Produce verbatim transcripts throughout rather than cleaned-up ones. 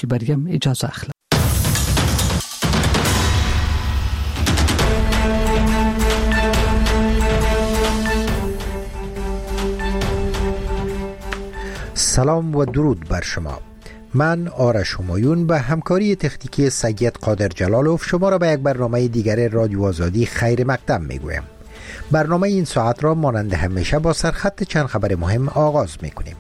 فاصل بریم اجازه اخلم. سلام و درود بر شما. من آرش همایون به همکاری تکنیکی سید قادر جلالوف شما را به یک برنامه دیگر رادیو آزادی خیر مقدم میگویم. برنامه این ساعت را مانند همیشه با سرخط چند خبر مهم آغاز میکنیم.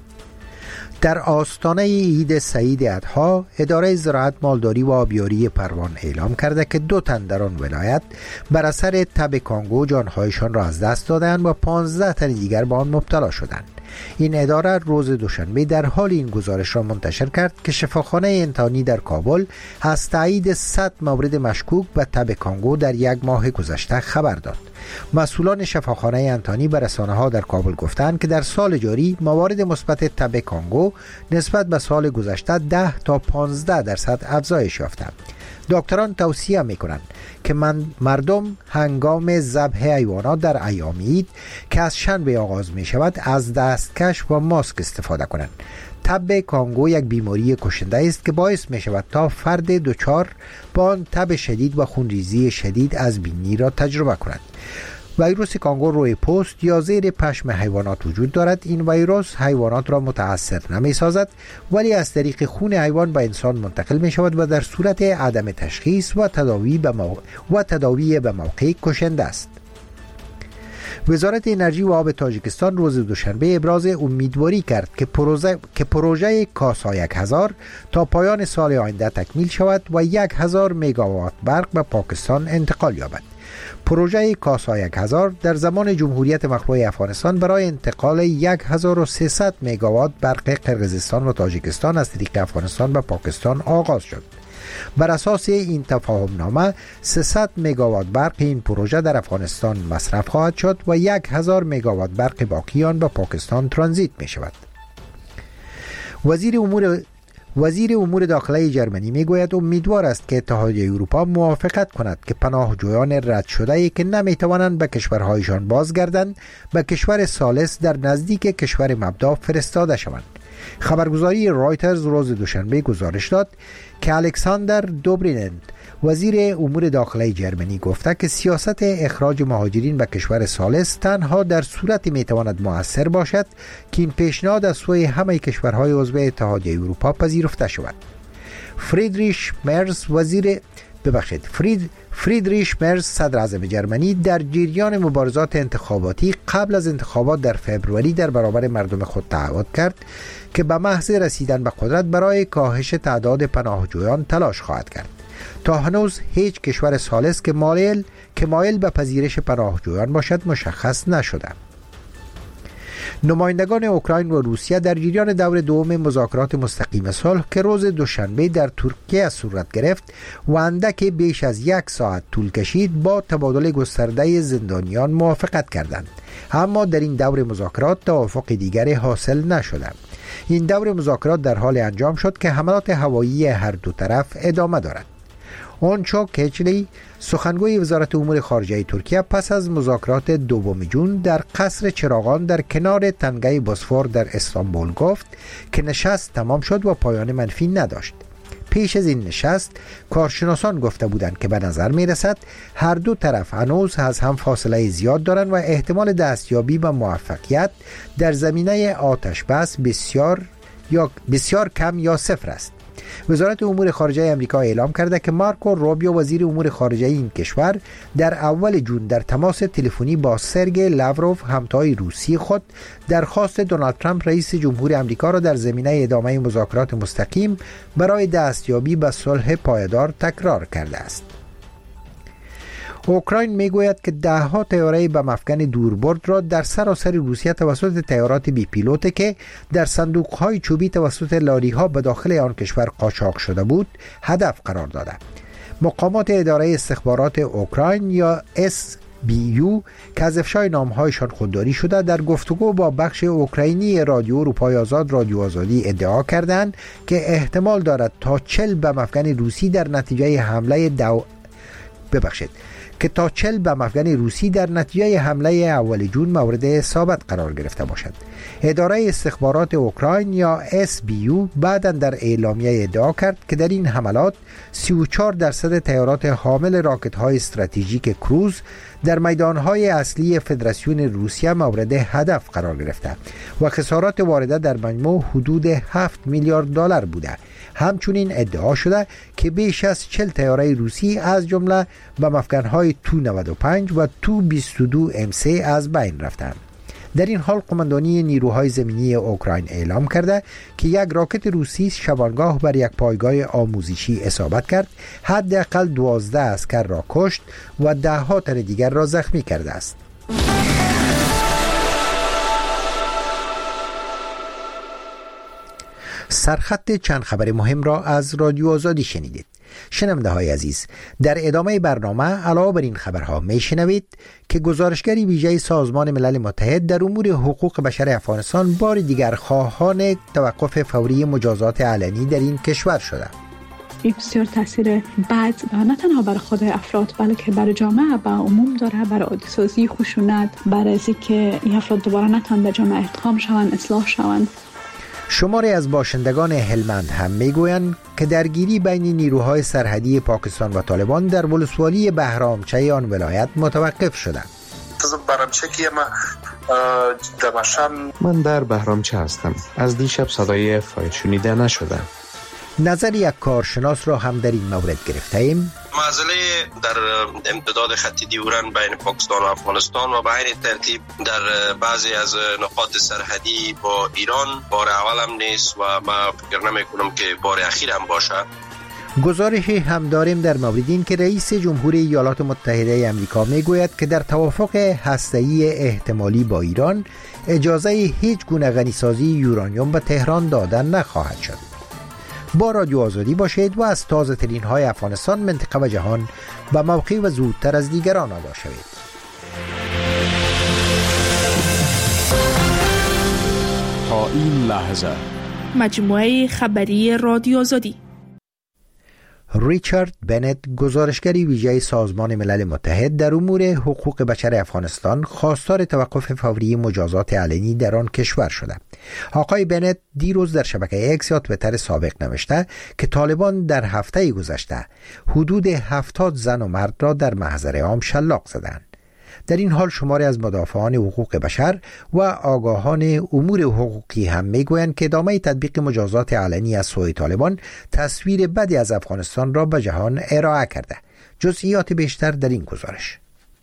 در آستانه عید سعید اضحی، اداره زراعت، مالداری و آبیاری پروان اعلام کرده که دو تن در آن ولایت بر اثر تب کانگو جانهایشان را از دست دادند و پانزده تن دیگر به آن مبتلا شدند. این اداره روز دوشنبه در حال این گزارش را منتشر کرد که شفاخانه انتانی در کابل از تایید صد مورد مشکوک به تب کانگو در یک ماه گذشته خبر داد. مسئولان شفاخانه انتانی به رسانه‌ها در کابل گفتند که در سال جاری موارد مثبت تب کانگو نسبت به سال گذشته ده تا پانزده درصد افزایش یافته. دکتران توصیه میکنند که من مردم هنگام ذبح حیوانات در ایام عید که از شنبه آغاز می شود از دستکش و ماسک استفاده کنند. تب کانگو یک بیماری کشنده است که باعث می شود تا فرد دچار با آن تب شدید و خونریزی شدید از بینی را تجربه کند. ویروس کانگو روی پوست یا زیر پشم حیوانات وجود دارد. این ویروس حیوانات را متاثر نمی سازد ولی از طریق خون حیوان به انسان منتقل می شود و در صورت عدم تشخیص و تداوی به موقع و تداوی به موقع کشنده است. وزارت انرژی و آب تاجیکستان روز دوشنبه ابراز امیدواری کرد که پروژه که پروژه کاسا یک هزار تا پایان سال آینده تکمیل شود و یک هزار مگاوات برق به پاکستان انتقال یابد. پروژه کاسا یک هزار در زمان جمهوریت مخلوع افغانستان برای انتقال یک هزار و سیصد مگاوات برق قرقیزستان و تاجیکستان از طریق افغانستان به پاکستان آغاز شد. بر اساس این تفاهم نامه سیصد مگاوات برق این پروژه در افغانستان مصرف خواهد شد و یک هزار مگاوات برق باقی آن به پاکستان ترانزیت می شود. وزیر امور وزیر امور داخلی جرمنی میگوید امیدوار است که اتحادیه اروپا موافقت کند که پناهجویان رد شده ای که نمیتوانند به کشورهایشان بازگردند به کشور ثالث در نزدیک کشور مبدا فرستاده شوند. خبرگزاری رایترز روز دوشنبه گزارش داد که الکساندر دوبرینند وزیر امور داخلی جرمنی گفته که سیاست اخراج مهاجرین به کشور ثالث تنها در صورتی میتواند مؤثر باشد که این پیشنهاد از سوی همه کشورهای عضو اتحادیه اروپا پذیرفته شود. فریدریش مرز وزیر ببخشید فرید فریدریش مرز صدر اعظم جرمنی در جریان مبارزات انتخاباتی قبل از انتخابات در فوریه در برابر مردم خود تعهد کرد که به محض رسیدن به قدرت برای کاهش تعداد پناهجویان تلاش خواهد کرد. تا هنوز هیچ کشور ثالث که مایل که مایل به پذیرش پناهجویان باشد مشخص نشده. نمایندگان اوکراین و روسیه در جریان دور دوم مذاکرات مستقیم صلح که روز دوشنبه در ترکیه صورت گرفت و اندک بیش از یک ساعت طول کشید با تبادل گسترده زندانیان موافقت کردند، اما در این دور مذاکرات توافق دیگری حاصل نشده. این دور مذاکرات در حال انجام شد که حملات هوایی هر دو طرف ادامه دارد. اونچو کچلی سخنگوی وزارت امور خارجه ترکیه پس از مذاکرات دوم جون در قصر چراغان در کنار تنگه بوسفور در استانبول گفت که نشست تمام شد و پایان منفی نداشت. پیش از این نشست کارشناسان گفته بودند که به نظر می رسد هر دو طرف هنوز از هم فاصله زیاد دارند و احتمال دستیابی به موفقیت در زمینه آتش بس بسیار یا بسیار کم یا صفر است. وزارت امور خارجه آمریکا اعلام کرده که مارکو روبیو وزیر امور خارجه این کشور در اول جون در تماس تلفنی با سرگئی لاوروف همتای روسی خود درخواست دونالد ترامپ رئیس جمهور آمریکا را در زمینه ادامه مذاکرات مستقیم برای دستیابی به صلح پایدار تکرار کرده است. اوکراین میگوید که ده ها طیاره بم افکن دوربرد را در سراسر روسیه توسط طیارات بی پیلوت که در صندوق‌های چوبی توسط لاری‌ها به داخل آن کشور قاچاق شده بود هدف قرار داده. مقامات اداره استخبارات اوکراین یا اس بی یو که از افشای نامهایشان خودداری شده در گفتگو با بخش اوکراینی رادیو اروپای آزاد رادیو آزادی ادعا کردند که احتمال دارد تا چهل بم افکن روسی در نتیجه حمله دو... ببخشید که تا چهل بم افغان روسی در نتیجه حمله اول جون مورد اصابت قرار گرفته باشد. اداره استخبارات اوکراین یا اس بی یو بعداً در اعلامیه ادعا کرد که در این حملات سی و چهار درصد تیارات حامل راکت‌های استراتژیک کروز در میدانهای اصلی فدراسیون روسیه مورد هدف قرار گرفته و خسارات وارده در مجموع حدود هفت میلیارد دلار بوده. همچنین ادعا شده که بیش از چهل طیاره روسی از جمله بم افکن‌های تو نود و پنج و تو بیست و دو ام سه از بین رفتند. در این حال قماندانی نیروهای زمینی اوکراین اعلام کرده که یک راکت روسی شبانگاه بر یک پایگاه آموزشی اصابت کرد، حداقل دوازده عسکر را کشت و ده ها تن دیگر را زخمی کرده است. سرخط چند خبر مهم را از رادیو آزادی شنیدید. شنونده های عزیز، در ادامه برنامه علاوه بر این خبرها می شنوید که گزارشگری ویژه سازمان ملل متحد در امور حقوق بشر افغانستان بار دیگر خواهان توقف فوری مجازات علنی در این کشور شده. این بسیار تاثیر بد نه تنها بر خود افراد بلکه بر جامعه به عموم داره، بر عادی سازی خشونت، بر از اینکه این افراد دوباره نتوان به جامعه ادغام شوند، اصلاح شوند. شماری از باشندگان هلمند هم میگویند که درگیری بین نیروهای سرحدی پاکستان و طالبان در ولسوالی بهرامچه آن ولایت متوقف شده. من در بهرامچه هستم. از دیشب صدای فایر شنیده نشده. نظر یک کارشناس را هم در این مورد گرفته ایم. معضله در امتداد خط دیورن بین پاکستان و افغانستان و به عین ترتیب در بعضی از نقاط سرحدی با ایران بار اول هم نیست و ما فکر نمی کنم که بار اخیر هم باشه. گزارشی هم داریم در مورد این که رئیس جمهوری ایالات متحده آمریکا میگوید که در توافق هسته‌ای احتمالی با ایران اجازه هیچ گونه غنیسازی یورانیوم به تهران دادن نخواهد شد. با رادیو آزادی باشید و از تازه ترین های افغانستان، منطقه و جهان به موقع و زودتر از دیگران آگاه شوید. تا این لحظه مجموعه خبری رادیو آزادی. ریچارد بنت، گزارشگری ویژه سازمان ملل متحد در امور حقوق بشر افغانستان، خواستار توقف فوری مجازات علنی در آن کشور شده. آقای بنت دیروز در شبکه اکس یا توییتر سابق نوشته که طالبان در هفته گذشته حدود هفتاد زن و مرد را در محضر عام شلاق زدند. در این حال شماری از مدافعان حقوق بشر و آگاهان امور حقوقی هم میگویند که ادامه تطبیق مجازات علنی از سوی طالبان تصویر بدی از افغانستان را به جهان ارائه کرده. جزئیات بیشتر در این گزارش.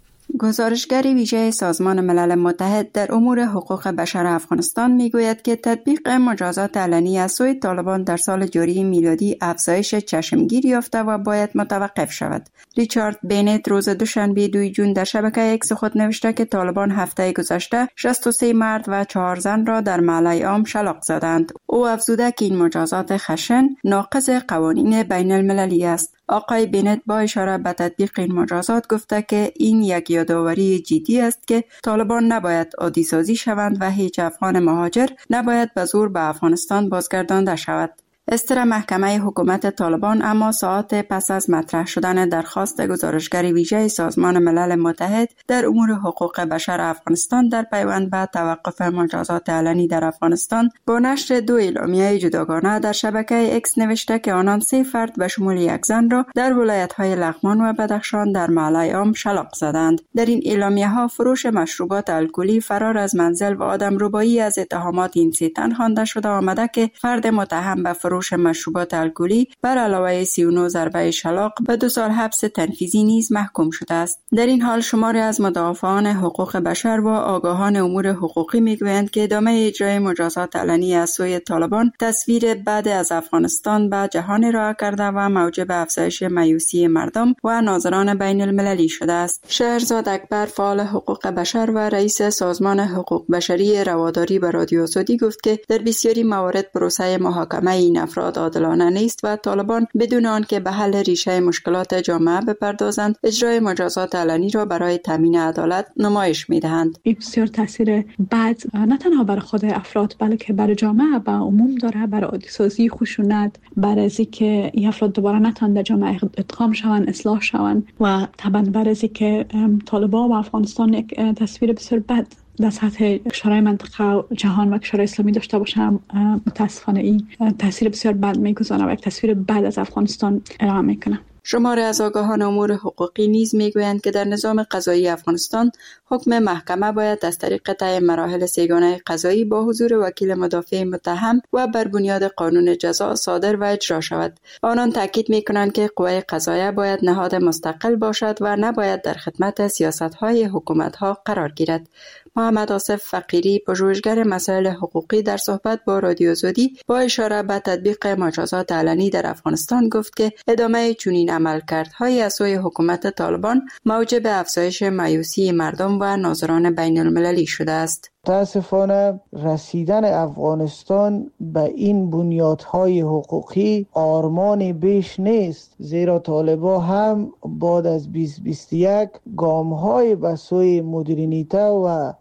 گزارشگری ویژه سازمان ملل متحد در امور حقوق بشر افغانستان میگوید که تطبیق مجازات علنی از سوی طالبان در سال جاری میلادی افزایش چشمگیر یافته و باید متوقف شود. ریچارد بنت روز دوشنبه دوم جون در شبکه اکس خود نوشته که طالبان هفته گذشته شصت و سه مرد و چهار زن را در محله عام شلاق زدند. او افزوده که این مجازات خشن ناقض قوانین بین المللی است. آقای بنت با اشاره به تطبیق این مجازات گفته که این یک یادآوری جدی است که طالبان نباید عادی سازی شوند و هیچ افغان مهاجر نباید به زور به افغانستان بازگردانده شود. استر محکمه حکومت طالبان اما ساعات پس از مطرح شدن درخواست گزارشگر ویژه سازمان ملل متحد در امور حقوق بشر افغانستان در پیوند به توقف مجازات علنی در افغانستان با نشر دو اعلامیه جداگانه در شبکه اکس نوشته که آنان سه فرد به شمول یک زن را در ولایت‌های لغمان و بدخشان در محله عام شلاق زدند. در این اعلامیه‌ها فروش مشروبات الکلی، فرار از منزل و آدمربایی از اتهامات این سه تن خوانده شده آمده که فرد متهم به فروش مشروبات الکلی بر علاوه سی و نه ضربه شلاق به دو سال حبس تنفیذی نیز محکوم شده است. در این حال شماری از مدافعان حقوق بشر و آگاهان امور حقوقی میگویند که ادامه اجرای مجازات علنی از سوی طالبان تصویر بد از افغانستان به جهان ارائه کرده و موجب افزایش مایوسی مردم و ناظران بین المللی شده است. شهرزاد اکبر، فعال حقوق بشر و رئیس سازمان حقوق بشری رواداری به رادیو آزادی گفت که در بسیاری موارد پروسه محاکمه افراد عادلانه نیست و طالبان بدون آنکه به حل ریشه مشکلات جامعه بپردازند اجرای مجازات علنی را برای تامین عدالت نمایش می‌دهند. این بسیار تاثیر بد نه تنها بر خود افراد بلکه بر جامعه و عموم داره، بر عادی‌سازی خشونت، بر ازی که این افراد دوباره نتوان در جامعه ادغام شوند، اصلاح شوند و طبعا بر ازی که طالبان و افغانستان یک تصویر بسیار بد در سطح کشورهای منطقه و جهان و کشورهای اسلامی داشته باشم. متاسفانه این تاثیر بسیار بد میگذاره و یک تصویر بد از افغانستان ارائه میکنه. شمار از آگاهان امور حقوقی نیز میگویند که در نظام قضایی افغانستان حکم محکمه باید از طریق طی مراحل سه‌گانه قضایی با حضور وکیل مدافع متهم و بر بنیاد قانون جزا صادر و اجرا شود. آنان تاکید میکنند که قوه قضاییه باید نهاد مستقل باشد و نباید در خدمت سیاست‌های حکومت‌ها قرار گیرد. محمد آصف فقیری، پژوهشگر مسائل حقوقی، در صحبت با رادیو آزادی با اشاره به تطبیق مجازات علنی در افغانستان گفت که ادامه چنین عملکردهای از سوی حکومت طالبان موجب افزایش مایوسی مردم و ناظران بین المللی شده است. متاسفانه رسیدن افغانستان به این بنیادهای حقوقی آرمان بیش نیست، زیرا طالبان هم بعد از بیست بیست و یک گام‌های به سوی مدرنیته و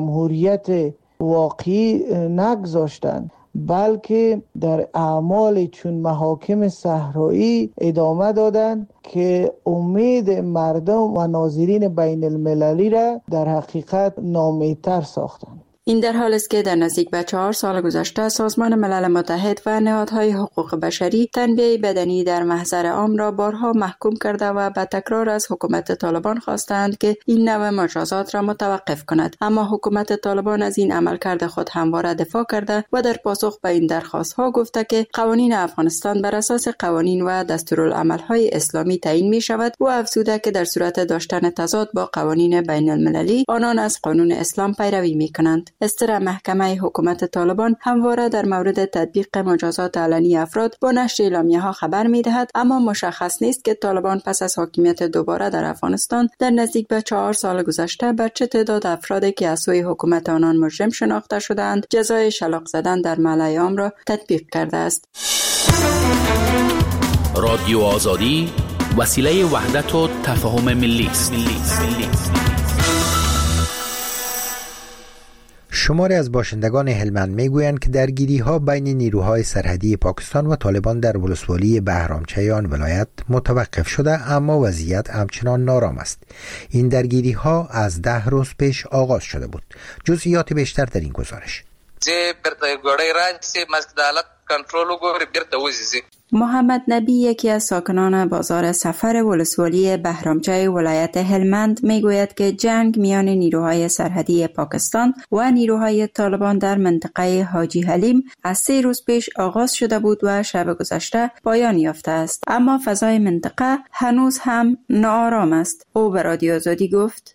جمهوریت واقعی نگذاشتند، بلکه در اعمال چون محاکم صحرایی ادامه دادند که امید مردم و ناظرین بین المللی را در حقیقت ناامیدتر ساختند. این در حال است که در نزدیک به چهار سال گذشته سازمان ملل متحد و نهادهای حقوق بشری تنبیه بدنی در محضر عام را بارها محکوم کرده و به تکرار از حکومت طالبان خواستند که این نوع مجازات را متوقف کند، اما حکومت طالبان از این عملکرد خود همواره دفاع کرده و در پاسخ به این درخواست‌ها گفته که قوانین افغانستان بر اساس قوانین و دستورالعمل‌های اسلامی تعیین می‌شود و افزوده که در صورت داشتن تضاد با قوانین بین المللی آنان از قانون اسلام پیروی می‌کنند. استر محکمه حکومت طالبان همواره در مورد تطبیق مجازات علنی افراد با نشر اعلامیه‌ها خبر می‌دهد، اما مشخص نیست که طالبان پس از حاکمیت دوباره در افغانستان در نزدیک به چهار سال گذشته بر چه تعداد افرادی که از سوی حکومت آنان مجرم شناخته شدند جزای شلاق زدن در ملأ عام را تطبیق کرده است. رادیو آزادی وسیله وحدت و تفاهم ملی است. شماری از باشندگان هلمند میگویند که درگیری ها بین نیروهای سرحدی پاکستان و طالبان در ولسوالی بهرامچه آن ولایت متوقف شده، اما وضعیت همچنان نارام است. این درگیری ها از ده روز پیش آغاز شده بود. جزئیات بیشتر در این گزارش. محمد نبی، یکی از ساکنان بازار سفر ولسوالی بهرامچه ولایت هلمند، میگوید که جنگ میان نیروهای سرحدی پاکستان و نیروهای طالبان در منطقه حاجی حلیم از سه روز پیش آغاز شده بود و شب گذشته پایان یافته است، اما فضای منطقه هنوز هم ناآرام است. او به رادیو آزادی گفت: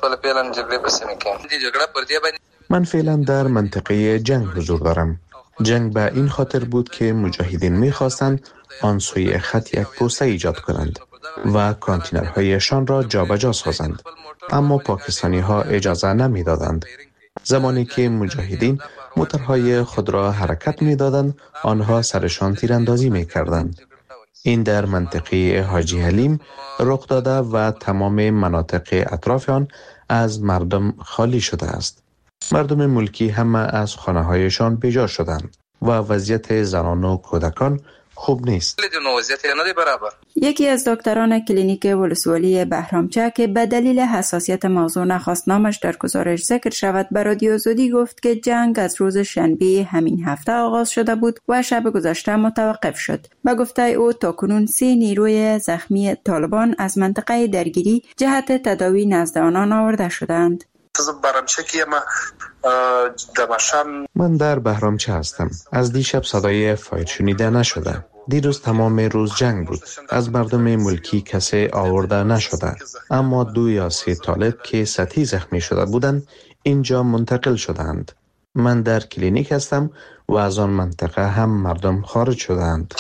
من فعلا در منطقه جنگ حضور دارم. جنگ به این خاطر بود که مجاهدین می‌خواستند آن سوی خط یک پوسته ایجاد کنند و کانتینرهایشان را جابجا سازند، اما پاکستانی ها اجازه نمی‌دادند. زمانی که مجاهدین موتورهای خود را حرکت می‌دادند، آنها سرشان تیراندازی می‌کردند. این در منطقه حاجی حلیم رخ داده و تمام مناطق اطراف آن از مردم خالی شده است. مردم ملکی همه از خانه‌هایشان بیجا شدند و وضعیت زنان و کودکان خوب نیست. یکی از دکتران کلینیک ولسوالی بهرامچه که به دلیل حساسیت موضوع نخواست نامش در گزارش ذکر شود، به رادیو آزادی گفت که جنگ از روز شنبه همین هفته آغاز شده بود و شب گذشته متوقف شد. به گفته او تاکنون سه نیروی زخمی طالبان از منطقه درگیری جهت تداوی نزد آنان آورده شدند. من در بهرامچه هستم. از دیشب صدای فایر شنیده نشده. دیروز تمام روز جنگ بود. از مردم ملکی کسی آورده نشده، اما دو یا سه طالب که سطحی زخمی شده بودند اینجا منتقل شدند. من در کلینیک هستم و از آن منطقه هم مردم خارج شدند.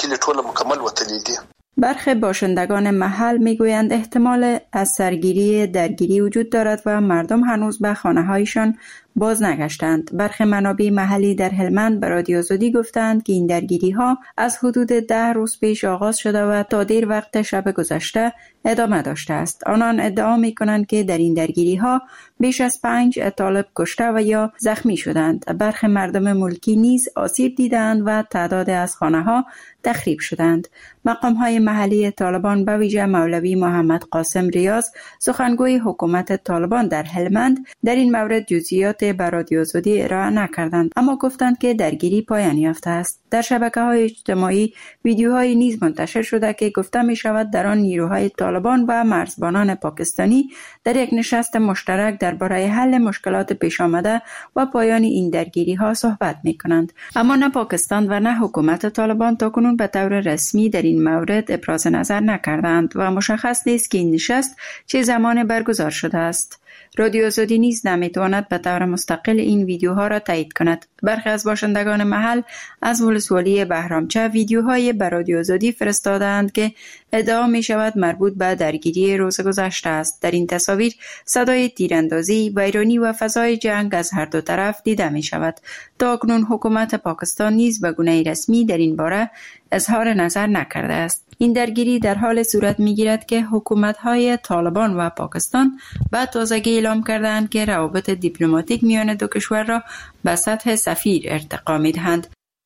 برخی باشندگان محل میگویند احتمال از سرگیری درگیری وجود دارد و مردم هنوز به خانه‌هایشان باز نگشتند. برخی منابع محلی در هلمند به رادیو آزادی گفتند که این درگیری ها از حدود ده روز پیش آغاز شده و تا دیر وقت شب گذشته ادامه داشته است. آنان ادعا می کنند که در این درگیری ها بیش از پنج طالب کشته و یا زخمی شدند. برخی مردم ملکی نیز آسیب دیدند و تعداد از خانه ها تخریب شدند. مقام های محلی طالبان به ویژه مولوی محمد قاسم ریاض سخنگوی حکومت طالبان در هلمند در این مورد جزئیات به رادیو آزادی ارائه نکردند، اما گفتند که درگیری پایان یافته است. در شبکه‌های اجتماعی ویدیوهایی نیز منتشر شده که گفته می شود در آن نیروهای طالبان و مرزبانان پاکستانی در یک نشست مشترک درباره حل مشکلات پیش آمده و پایان این درگیری ها صحبت می کنند. اما نه پاکستان و نه حکومت طالبان تاکنون به طور رسمی در این مورد ابراز نظر نکردند و مشخص نیست که این نشست چه زمان برگزار شده است. رادیو آزادی نیز نمیتواند به طور مستقل این ویدیوها را تایید کند. برخی از باشندگان محل از ولسوالی بهرامچه ویدیوهای به رادیو آزادی فرستادند که ادعا می شود مربوط به درگیری روز گذشته است. در این تصاویر صدای تیراندازی، ویرانی و فضای جنگ از هر دو طرف دیده می شود. تا اکنون حکومت پاکستان نیز به گونه رسمی در این باره اظهار نظر نکرده است. این درگیری در حال صورت می گیرد که حکومت‌های طالبان و پاکستان به تازگی اعلام کردند که روابط دیپلماتیک میان دو کشور را به سطح سفیر ارتقا می دهند.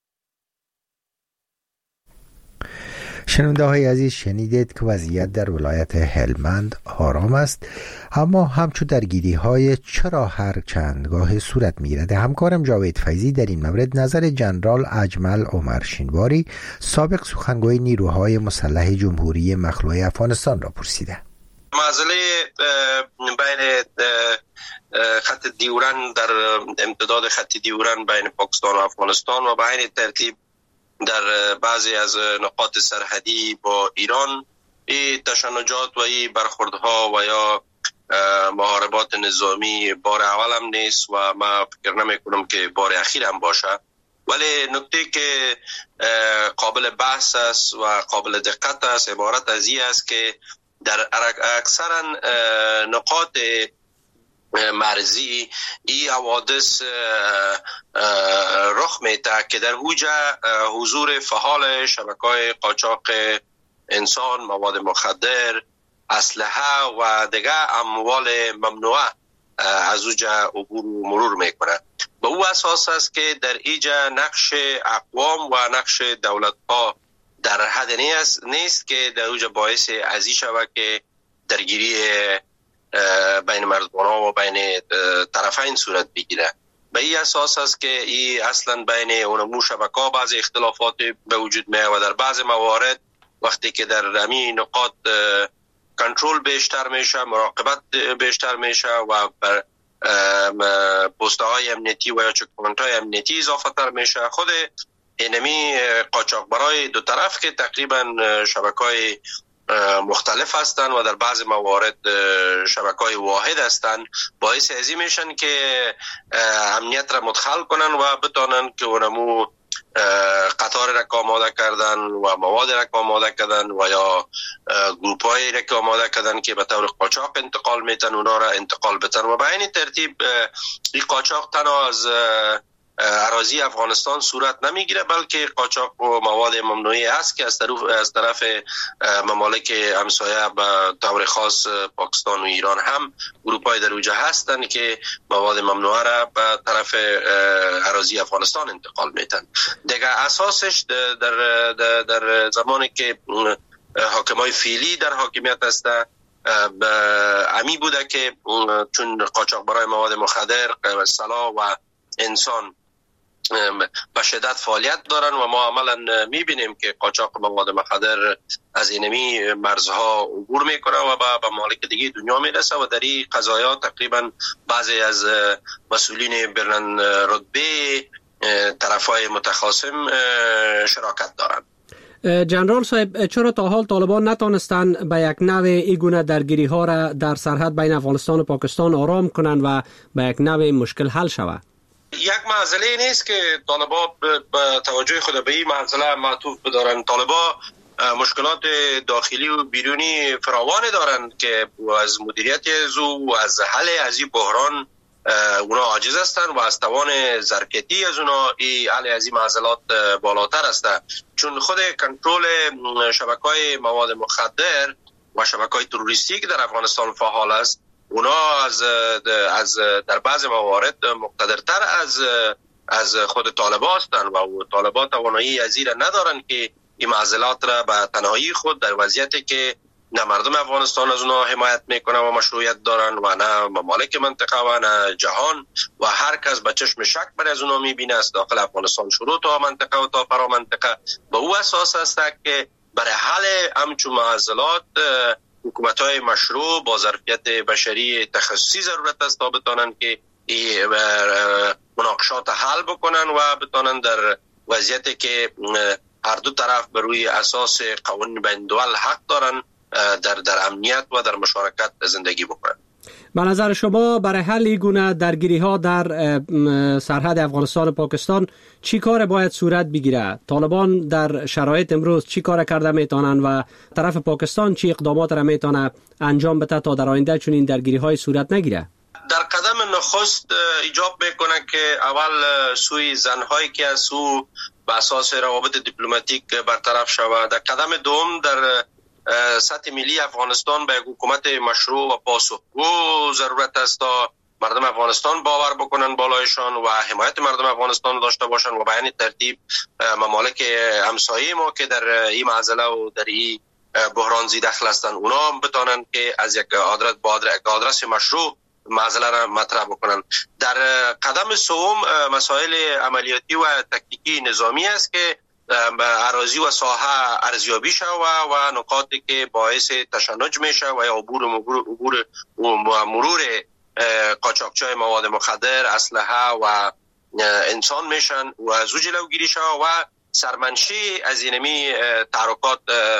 شنونده های عزیز، شنیدید که وضعیت در ولایت هلمند آرام است، اما همچون درگیری های چرا هر چندگاه صورت می‌گیرد. همکارم جاوید فیضی در این مورد نظر جنرال اجمل عمر شینواری سابق سخنگوی نیروهای مسلح جمهوری مخلوع افغانستان را پرسیده. معضله بین خط دیورن در امتداد خط دیورن بین پاکستان و افغانستان و به عین ترتیب در بعضی از نقاط سرحدی با ایران این تشنجات و این برخوردها و یا محاربات نظامی بار اول هم نیست و ما فکر نمی کنم که بار اخیر هم باشه، ولی نکته که قابل بحث است و قابل دقت است عبارت از این است که در اکثرا نقاط مرزی ای حوادث رخ میده که در اوجا حضور فعال شبکه‌های قاچاق انسان، مواد مخدر، اسلحه و دیگر اموال ممنوعه از اوجا عبور و مرور میکنه. به او اساس است که در ایجا نقش اقوام و نقش دولت‌ها در حد نیست که در اوجا باعث ازی شود که درگیری بین مرزبان‌ها و بین طرفین صورت بگیره. به این اساس است که این اصلا بین اونمو شبکه‌ها بعضی اختلافات به وجود میاد و در بعض موارد وقتی که در همین نقاط کنترل بیشتر میشه، مراقبت بیشتر میشه و بر پست‌های امنیتی و یا چک‌پوینت‌های امنیتی اضافه تر میشه، خود اینمی قاچاقبرای دو طرف که تقریبا شبکه‌های مختلف هستند و در بعض موارد شبکه‌های واحد هستند، باعث ازی میشن که امنیت را مدخل کنن و بتانن که اونمو قطار را آماده کردن و مواد را آماده کردن و یا گروپ‌های را آماده کردن که به طور قاچاق انتقال میتن اونا را انتقال بتن و به این ترتیب این قاچاق تنها از اراضی افغانستان صورت نمیگیره بلکه قاچاق و مواد ممنوعی است که از طرف از طرف ممالک همسایه به طور خاص پاکستان و ایران هم گروپ‌های در اوجه هستند که مواد ممنوعه را به طرف اراضی افغانستان انتقال میتن. دیگه اساسش در در, در زمانی که حاکمای فعلی در حاکمیت هست امی بوده که چون قاچاق برای مواد مخدر، سلاح و انسان به شدت فعالیت دارن و ما عملا میبینیم که قاچاق مواد مخدر از اینمی مرزها عبور میکنه و به ممالک دیگه دنیا میرسه و در این قضایا تقریبا بعضی از مسئولین بلند رتبه طرفای متخاصم شراکت دارن. جنرال صاحب، چرا تا حال طالبان نتانستند به یک نوع این گونه درگیری ها را در سرحد بین افغانستان و پاکستان آرام کنند و به یک نوع مشکل حل شود؟ یک معضله نیست که طالبا به توجه خود به این معضله معطوف بدارن. طالبا مشکلات داخلی و بیرونی فراوان دارند که از مدیریت ازو و از حل از این بحران اونا عاجز هستند و از توان ظرفیتی از اونا ای علی از این معضلات بالاتر است، چون خود کنترل شبکه‌های مواد مخدر و شبکه‌های تروریستی که در افغانستان فعال است، اونا از از در بعض موارد مقتدرتر از از خود طالبان هستند و طالبان توانایی از این ندارند که این معضلات را به تنهایی خود در وضعیتی که نه مردم افغانستان از اونا حمایت میکنه و مشروعیت دارن و نه ممالک منطقه و نه جهان و هر کس به چشم شک بر از اونا میبینه است داخل افغانستان شروع تا منطقه و تا فرا منطقه به او اساس است که برای حل همچون معضلات حکومت‌های مشروع با ظرفیت بشری تخصصی ضرورت است تا بتانند که مناقشات حل بکنن و بتانن در وضعیتی که هر دو طرف بر روی اساس قوانین بین الدول حق دارن در در امنیت و در مشارکت زندگی بکنن. به نظر شما برای حل این گونه درگیری ها در سرحد افغانستان و پاکستان چی کار باید صورت بگیره؟ طالبان در شرایط امروز چی کار کرده میتونن و طرف پاکستان چی اقدامات را میتونه انجام بده تا در آینده چون این درگیری های صورت نگیره؟ در قدم نخست ایجاب میکنه که اول سوی زنهایی که از سو به اساس روابط دیپلماتیک برطرف شود. در قدم دوم در سطح ملی افغانستان به حکومت مشروع و پاسخگو ضرورت است تا مردم افغانستان باور بکنن بالایشان و حمایت مردم افغانستان داشته باشن و به این ترتیب ممالک همسایه ما که در این معضله و در این بحران زیر دخل هستند اونا هم بتانن که از یک آدرس با آدرس مشروع معضله را مطرح بکنن. در قدم سوم مسائل عملیاتی و تکتیکی نظامی است که اراضی و ساحه ارزیابی شود و نقاطی که باعث تشنج میشه و یا عبور عبور و مرور قاچاقچی‌های مواد مخدر، اسلحه و انسان میشن و از جلوگیری شود و سرمنشی از اینمی تحرکات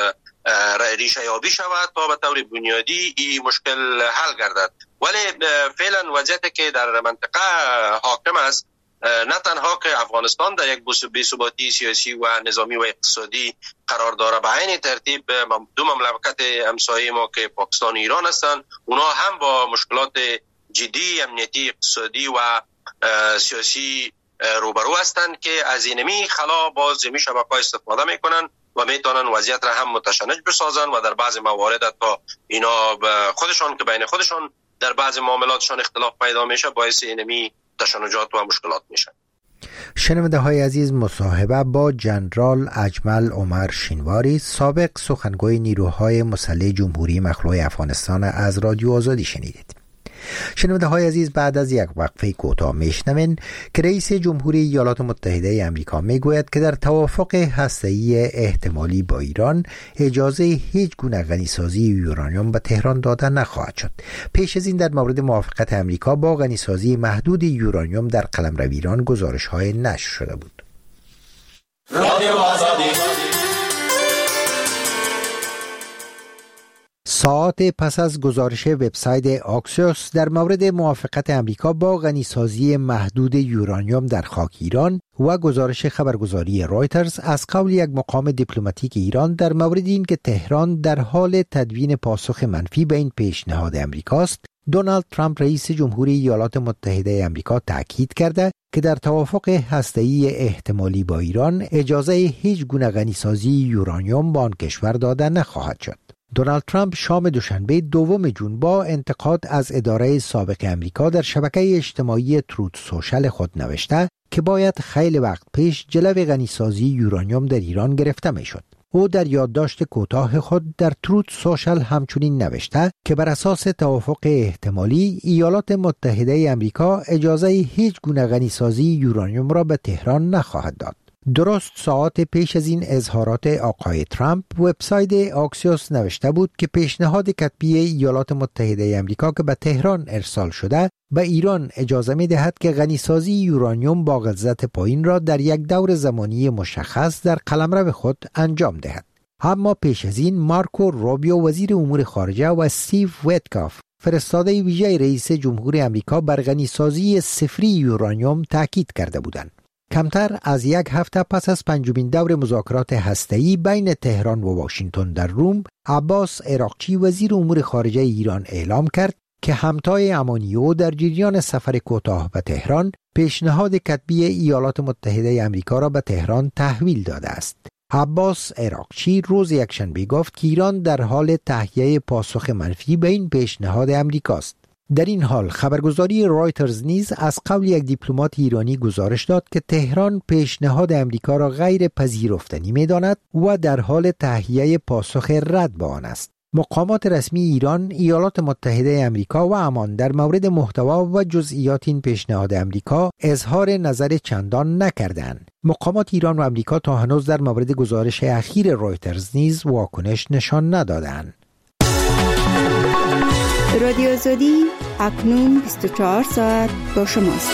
ریشه یابی شود تا به طور بنیادی این مشکل حل گردد. ولی فعلا وضعیتی که در منطقه حاکم است نه تنها که افغانستان در یک بی‌ثباتی سیاسی و نظامی و اقتصادی قرار داره، به عین ترتیب دو مملکت همسایه ما که پاکستان و ایران هستند اونا هم با مشکلات جدی امنیتی، اقتصادی و سیاسی روبرو هستند که از اینمی خلا باز می شبکه‌ها استفاده میکنن و میتونن وضعیت را هم متشنج بسازن و در بعض موارد تا اینا خودشان که بین خودشان در بعض معاملاتشان اختلاف پیدا میشه باعث اینمی تشنجات و مشکلات میشن. شنونده های عزیز، مصاحبه با جنرال اجمل عمر شینواری، سابق سخنگوی نیروهای مسلح جمهوری مخلوع افغانستان از رادیو آزادی شنیدید. شنونده های عزیز، بعد از یک وقفه کوتاه میشنوین که رئیس جمهوری ایالات متحده آمریکا میگوید که در توافق هسته‌ای احتمالی با ایران اجازه هیچ گونه غنیسازی یورانیوم به تهران داده نخواهد شد. پیش از این در مورد موافقت آمریکا با غنیسازی محدود یورانیوم در قلمرو ایران گزارش های نشر شده بود. رادیو آزادی ساعات پس از گزارش وبسایت آکسیوس در مورد موافقت امریکا با غنیسازی محدود یورانیوم در خاک ایران و گزارش خبرگزاری رویترز از قول یک مقام دیپلماتیک ایران در مورد این که تهران در حال تدوین پاسخ منفی به این پیشنهاد امریکاست، دونالد ترامپ رئیس جمهوری ایالات متحده آمریکا تاکید کرده که در توافق هسته‌ای احتمالی با ایران اجازه هیچ گونه غنیسازی یورانیوم به آن کشور داده نخواهد شد. دونالد ترامپ شام دوشنبه دوم جون با انتقاد از اداره سابق امریکا در شبکه اجتماعی تروت سوشل خود نوشته که باید خیلی وقت پیش جلوی غنیسازی یورانیوم در ایران گرفته میشد. او در یادداشت کوتاه خود در تروت سوشل همچنین نوشته که بر اساس توافق احتمالی ایالات متحده آمریکا اجازه هیچ گونه غنیسازی یورانیوم را به تهران نخواهد داد. درست ساعت پیش از این اظهارات آقای ترامپ، وبسایت آکسیوس نوشته بود که پیشنهاد کتبی ایالات متحده آمریکا که به تهران ارسال شده به ایران اجازه می دهد که غنیسازی یورانیوم با غلظت پایین را در یک دور زمانی مشخص در قلمرو خود انجام دهد. اما پیش از این مارکو روبیو وزیر امور خارجه و استیو ویتکاف فرستاده ویژه رئیس جمهور آمریکا بر غنیسازی صفری یورانیوم تاکید کرده بودند. کمتر از یک هفته پس از پنجمین دور مذاکرات هسته‌ای بین تهران و واشنگتن در روم، عباس عراقچی وزیر امور خارجه ایران اعلام کرد که همتای امانیو در جریان سفر کوتاه به تهران پیشنهاد کتبی ایالات متحده آمریکا را به تهران تحویل داده است. عباس عراقچی روز یکشنبه گفت که ایران در حال تهیه پاسخ منفی به این پیشنهاد امریکاست. در این حال خبرگزاری رایترز نیز از قول یک دیپلمات ایرانی گزارش داد که تهران پیشنهاد امریکا را غیر پذیرفتنی می‌داند و در حال تهیه پاسخ رد به آن است. مقامات رسمی ایران، ایالات متحده آمریکا و عمان در مورد محتوا و جزئیات این پیشنهاد امریکا اظهار نظر چندان نکردند. مقامات ایران و آمریکا تا هنوز در مورد گزارش اخیر رایترز نیز واکنش نشان ندادند. رادیو آزادی اکنون بیست و چهار ساعت با شماست.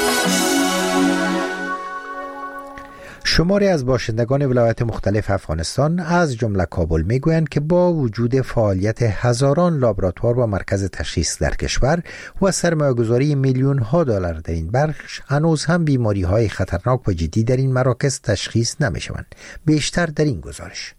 شماری از باشندگان ولایات مختلف افغانستان از جمله کابل میگویند که با وجود فعالیت هزاران لابراتوار و مرکز تشخیص در کشور و سرمایه‌گذاری میلیون ها دلار در این بخش، هنوز هم بیماری های خطرناک و جدی در این مراکز تشخیص نمیشوند. بیشتر در این گزارش.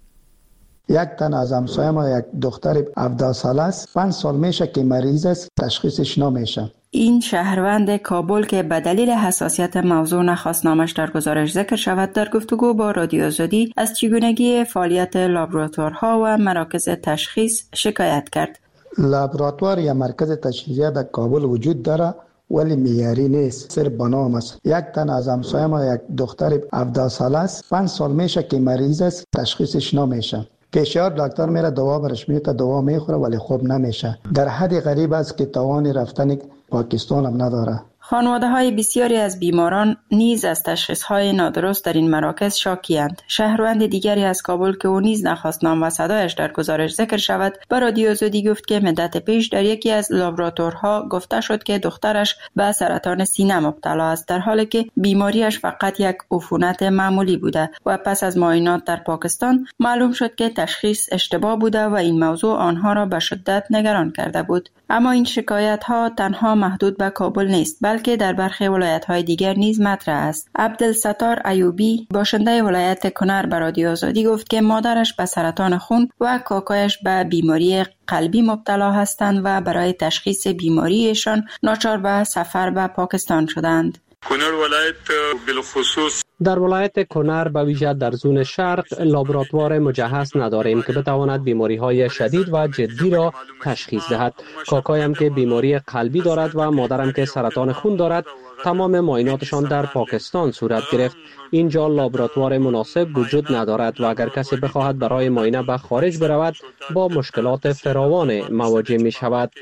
یک تن از همسایه ما یک دختر هفده ساله است، پنج سال میشه که مریض است، تشخیصش نمیشه. این شهروند کابل که به دلیل حساسیت موضوع نخواست نامش در گزارش ذکر شود، در گفتگو با رادیو آزادی از چگونگی فعالیت لابراتوارها و مراکز تشخیص شکایت کرد. لابراتوار یا مرکز تشخیصی در کابل وجود داره ولی معیاری نیست، صرف به نام است. یک تن از همسایه ما یک دختر هفده ساله است، پنج سال میشه که مریض است، تشخیصش نمیشه. پیشیار دکتر میره دوا برش میده، دوا میخوره ولی خوب نمیشه. در حد غریب است که توان رفتن پاکستان هم نداره. خانواده های بسیاری از بیماران نیز از تشخیص های نادرست در این مراکز شاکی‌اند. شهروند دیگری از کابل که او نیز نخواست نام و صدایش در گزارش ذکر شود، به رادیو آزادی گفت که مدت پیش در یکی از لابراتوارها گفته شد که دخترش به سرطان سینه مبتلا است، در حالی که بیماریش فقط یک عفونت معمولی بوده و پس از معاینات در پاکستان معلوم شد که تشخیص اشتباه بوده و این موضوع آنها را به شدت نگران کرده بود. اما این شکایت ها تنها محدود به کابل نیست، بلکه در برخی ولایت های دیگر نیز مطرح است. عبدالستار ایوبی باشنده ولایت کنر به رادیو آزادی گفت که مادرش به سرطان خون و کاکایش به بیماری قلبی مبتلا هستند و برای تشخیص بیماریشان ناچار به سفر به پاکستان شدند. کنر ولایت بالخصوص در ولایت کنر به ویژه در زون شرق لابراتوار مجهز نداریم که بتواند بیماری های شدید و جدی را تشخیص دهد. کاکایم که بیماری قلبی دارد و مادرم که سرطان خون دارد، تمام معایناتشان در پاکستان صورت گرفت. اینجا لابراتوار مناسب وجود ندارد و اگر کسی بخواهد برای معاینه به خارج برود با مشکلات فراوان مواجه می شود.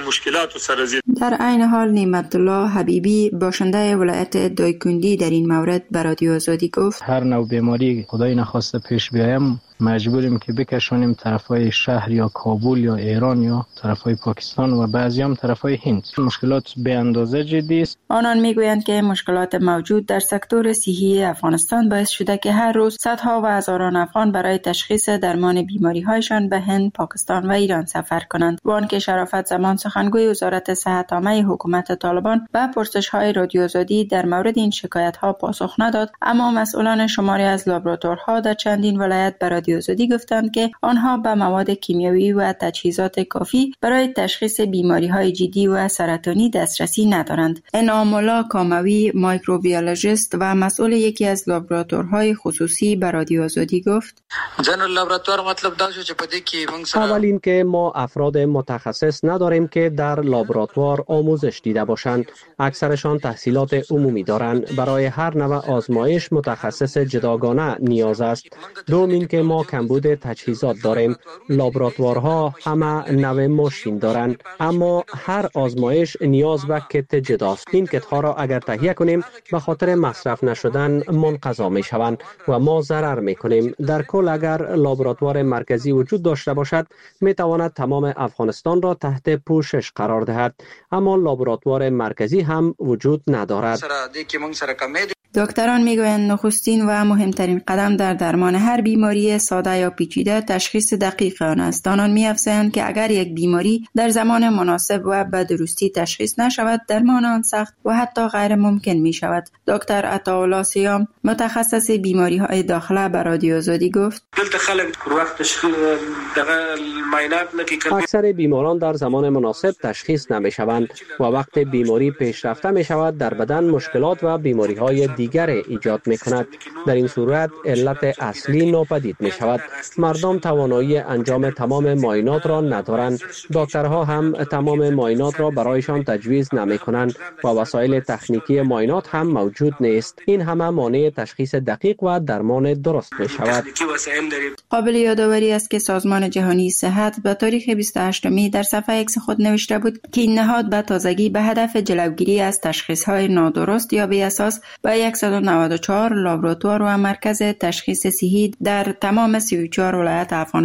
در عین حال نعمت الله حبیبی باشنده ولایت دایکندی در این مورد به رادیو آزادی گفت هر نوع بیماری خدای نخواسته پیش بیایم مجبوریم که بکشونیم طرفای شهر یا کابل یا ایران یا طرفای پاکستان و بعضی هم طرفای هند. مشکلات به اندازه جدی است. آنان میگویند که مشکلات موجود در سکتور صحی افغانستان باعث شده که هر روز صدها و هزاران افغان برای تشخیص درمان بیماری هایشان به هند، پاکستان و ایران سفر کنند. وان که شرافت زمان سخنگوی وزارت صحت عامه حکومت طالبان به پرسش های رادیو آزادی در مورد این شکایت ها پاسخ نداد، اما مسئولان شماری از لابراتوارها در چندین ولایت به رادیو آزادی گفتند که آنها به مواد کیمیایی و تجهیزات کافی برای تشخیص بیماری های جدی و سرطانی دسترسی ندارند. انعام الله کاموی مایکروبیولوژیست و مسئول یکی از لابراتوارهای خصوصی به رادیو آزادی گفت اول این که ما افراد متخصص نداریم که در لابراتوار آموزش دیده باشند. اکثرشان تحصیلات عمومی دارند. برای هر نوع آزمایش متخصص جداگانه نیاز است. دوم این که ما کمبود تجهیزات داریم. لابراتوارها همه نوع ماشین دارند، اما هر آزمایش نیاز به کت جداست. این کت ها را اگر تهیه کنیم به خاطر مصرف نشدن منقضا می شوند و ما ضرر می کنیم. در کل اگر لابراتوار مرکزی وجود داشته باشد می تواند تمام افغانستان را تحت پوشش قرار دهد، اما لابراتوار مرکزی هم وجود ندارد. دکتران میگویند نخستین و مهمترین قدم در درمان هر بیماری ساده یا پیچیده تشخیص دقیق آن است. آنان می‌افزایند که اگر یک بیماری در زمان مناسب و به درستی تشخیص نشود، درمان آن سخت و حتی غیر ممکن می شود. دکتر عطاالله سیام متخصص بیماری‌های داخله به رادیو آزادی گفت: اکثر بیماران در زمان مناسب تشخیص نمی‌شوند و وقت بیماری پیشرفته می‌شود در بدن مشکلات و بیماری‌های دیگر ایجاد می‌کند. در این صورت علت اصلی ناپدید می‌شود. مردم توانایی انجام تمام معاینات را ندارند. دکترها هم تمام معاینات را برایشان تجویز نمی‌کنند و وسایل تکنیکی معاینات هم موجود نیست. این همه مانع تشخیص دقیق و درمان درست می‌شود. قابل یادآوری است که سازمان جهانی صحت به تاریخ بیست و هشتم می در صفحه ایکس خود نوشته بود که این نهاد به تازگی به هدف جلوگیری از تشخیص‌های نادرست یا بی اساس به صد و نود و چهار لابراتوار و مرکز تشخیص صحی در تمام سی و چهار ولایت افغانستان